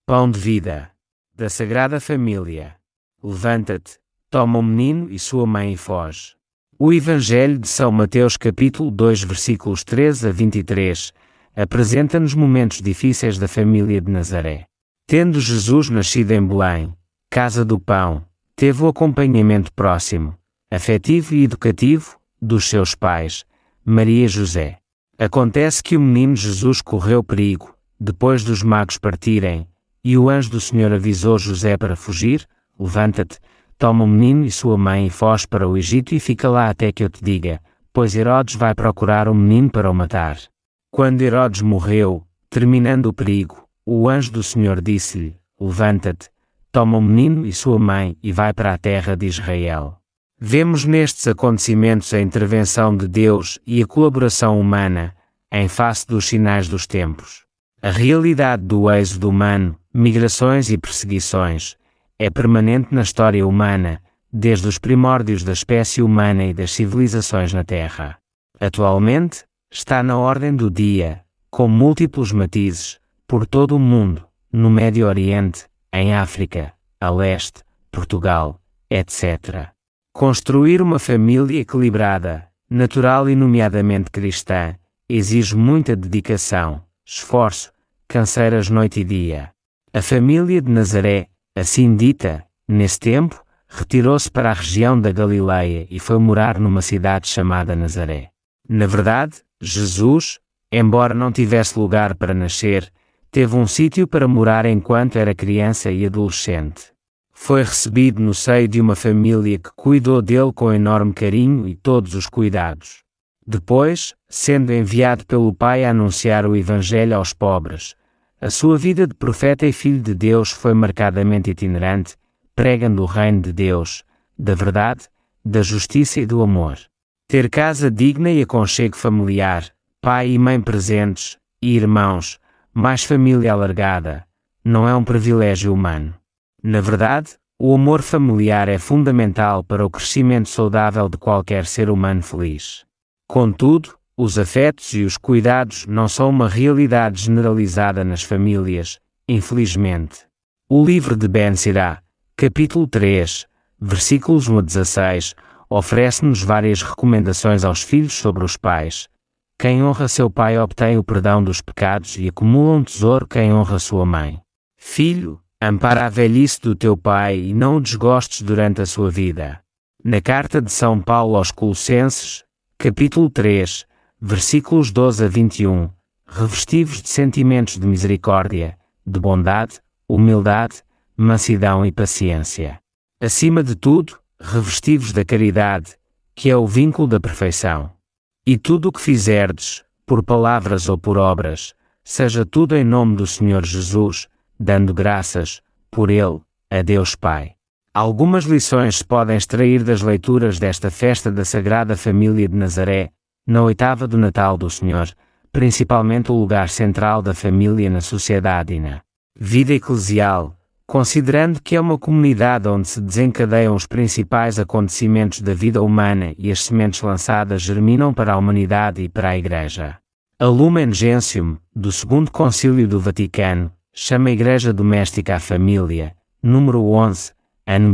Pão de vida. Da Sagrada Família. Levanta-te, toma o menino e sua mãe e foge. O Evangelho de São Mateus capítulo 2 versículos 13 a 23, apresenta-nos momentos difíceis da família de Nazaré. Tendo Jesus nascido em Belém, casa do pão, teve o acompanhamento próximo, afetivo e educativo, dos seus pais, Maria e José. Acontece que o menino Jesus correu perigo, depois dos magos partirem, e o anjo do Senhor avisou José para fugir: levanta-te, toma o menino e sua mãe e foge para o Egito e fica lá até que eu te diga, pois Herodes vai procurar o menino para o matar. Quando Herodes morreu, terminando o perigo, o anjo do Senhor disse-lhe: levanta-te, toma o menino e sua mãe e vai para a terra de Israel. Vemos nestes acontecimentos a intervenção de Deus e a colaboração humana, em face dos sinais dos tempos. A realidade do êxodo humano, migrações e perseguições, é permanente na história humana, desde os primórdios da espécie humana e das civilizações na Terra. Atualmente, está na ordem do dia, com múltiplos matizes, por todo o mundo, no Médio Oriente, em África, a leste, Portugal, etc. Construir uma família equilibrada, natural e nomeadamente cristã, exige muita dedicação, esforço, canseiras noite e dia. A família de Nazaré, assim dita, nesse tempo, retirou-se para a região da Galileia e foi morar numa cidade chamada Nazaré. Na verdade, Jesus, embora não tivesse lugar para nascer, teve um sítio para morar enquanto era criança e adolescente. Foi recebido no seio de uma família que cuidou dele com enorme carinho e todos os cuidados. Depois, sendo enviado pelo Pai a anunciar o Evangelho aos pobres, a sua vida de profeta e filho de Deus foi marcadamente itinerante, pregando o reino de Deus, da verdade, da justiça e do amor. Ter casa digna e aconchego familiar, pai e mãe presentes, e irmãos, mais família alargada, não é um privilégio humano. Na verdade, o amor familiar é fundamental para o crescimento saudável de qualquer ser humano feliz. Contudo, os afetos e os cuidados não são uma realidade generalizada nas famílias, infelizmente. O livro de Ben Sirá, capítulo 3, versículos 1 a 16, oferece-nos várias recomendações aos filhos sobre os pais. Quem honra seu pai obtém o perdão dos pecados e acumula um tesouro quem honra sua mãe. Filho, ampara a velhice do teu pai e não o desgostes durante a sua vida. Na carta de São Paulo aos Colossenses, capítulo 3, versículos 12 a 21, revestivos de sentimentos de misericórdia, de bondade, humildade, mansidão e paciência. Acima de tudo, revestivos da caridade, que é o vínculo da perfeição. E tudo o que fizerdes, por palavras ou por obras, seja tudo em nome do Senhor Jesus, dando graças, por Ele, a Deus Pai. Algumas lições se podem extrair das leituras desta festa da Sagrada Família de Nazaré, na oitava do Natal do Senhor, principalmente o lugar central da família na sociedade e na vida eclesial, considerando que é uma comunidade onde se desencadeiam os principais acontecimentos da vida humana e as sementes lançadas germinam para a humanidade e para a Igreja. A Lumen Gentium, do Segundo Concílio do Vaticano, chama a Igreja Doméstica à Família, número 11, ano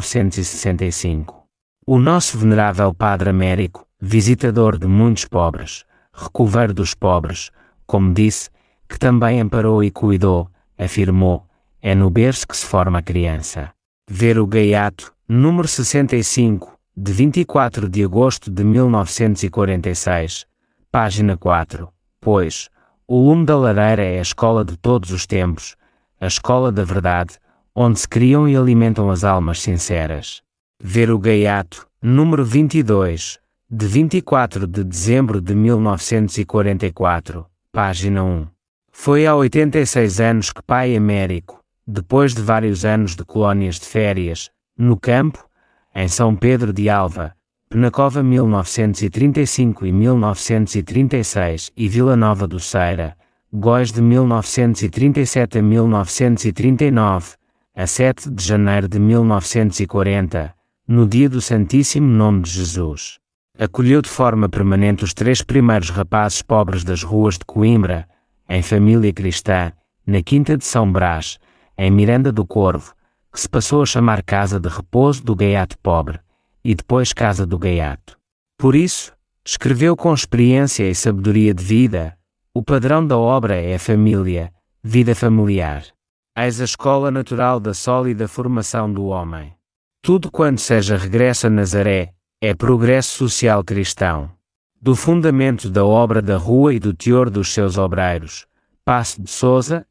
1965. O nosso venerável Padre Américo, visitador de muitos pobres, recoveiro dos pobres, como disse, que também amparou e cuidou, afirmou: é no berço que se forma a criança. Ver o Gaiato, número 65, de 24 de agosto de 1946, página 4, pois, o lume da lareira é a escola de todos os tempos, a escola da verdade, onde se criam e alimentam as almas sinceras. Ver o Gaiato, número 22, de 24 de dezembro de 1944, página 1. Foi há 86 anos que Pai Américo, depois de vários anos de colónias de férias, no campo, em São Pedro de Alva, Penacova 1935 e 1936 e Vila Nova do Ceira, Góis de 1937 a 1939, a 7 de janeiro de 1940, no dia do Santíssimo Nome de Jesus, acolheu de forma permanente os 3 primeiros rapazes pobres das ruas de Coimbra, em família cristã, na Quinta de São Brás, em Miranda do Corvo, que se passou a chamar Casa de Repouso do Gaiato Pobre, e depois Casa do Gaiato. Por isso, escreveu com experiência e sabedoria de vida, o padrão da obra é a família, vida familiar. Eis a escola natural da sólida formação do homem. Tudo quanto seja regresso a Nazaré, é progresso social cristão. Do fundamento da obra da rua e do teor dos seus obreiros. Passo de Sousa,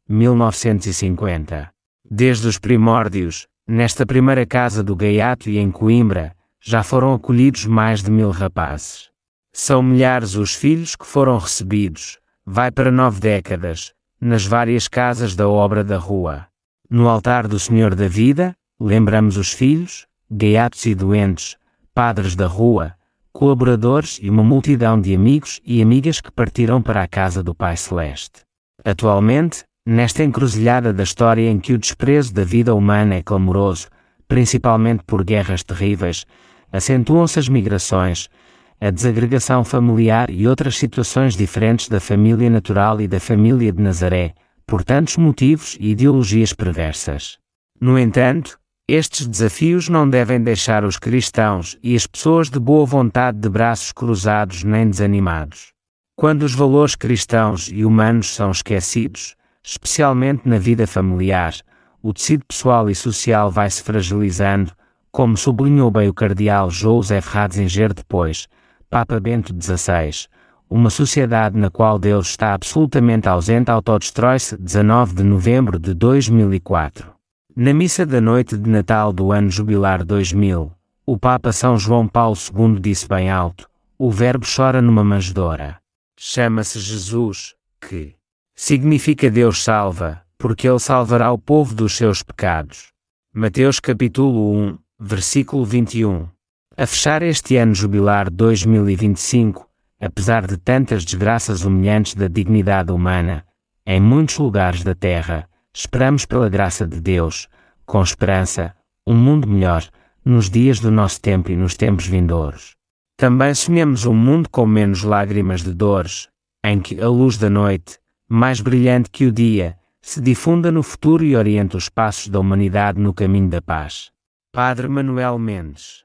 1950. Desde os primórdios, nesta primeira casa do Gaiato e em Coimbra, já foram acolhidos mais de 1000 rapazes. São milhares os filhos que foram recebidos, vai para 9 décadas, nas várias casas da obra da rua. No altar do Senhor da Vida, lembramos os filhos, gaiatos e doentes, padres da rua, colaboradores e uma multidão de amigos e amigas que partiram para a casa do Pai Celeste. Atualmente, nesta encruzilhada da história em que o desprezo da vida humana é clamoroso, principalmente por guerras terríveis, acentuam-se as migrações, a desagregação familiar e outras situações diferentes da família natural e da família de Nazaré, por tantos motivos e ideologias perversas. No entanto, estes desafios não devem deixar os cristãos e as pessoas de boa vontade de braços cruzados nem desanimados. Quando os valores cristãos e humanos são esquecidos, especialmente na vida familiar, o tecido pessoal e social vai se fragilizando, como sublinhou bem o cardeal Joseph Ratzinger depois, Papa Bento XVI, uma sociedade na qual Deus está absolutamente ausente autodestrói-se. 19 de novembro de 2004. Na missa da noite de Natal do ano jubilar 2000, o Papa São João Paulo II disse bem alto, o Verbo chora numa manjedoura. Chama-se Jesus, que significa Deus salva, porque Ele salvará o povo dos seus pecados. Mateus capítulo 1, versículo 21. A fechar este ano jubilar 2025, apesar de tantas desgraças humilhantes da dignidade humana, em muitos lugares da Terra, esperamos pela graça de Deus, com esperança, um mundo melhor, nos dias do nosso tempo e nos tempos vindouros. Também sonhamos um mundo com menos lágrimas de dores, em que a luz da noite, mais brilhante que o dia, se difunda no futuro e oriente os passos da humanidade no caminho da paz. Padre Manuel Mendes.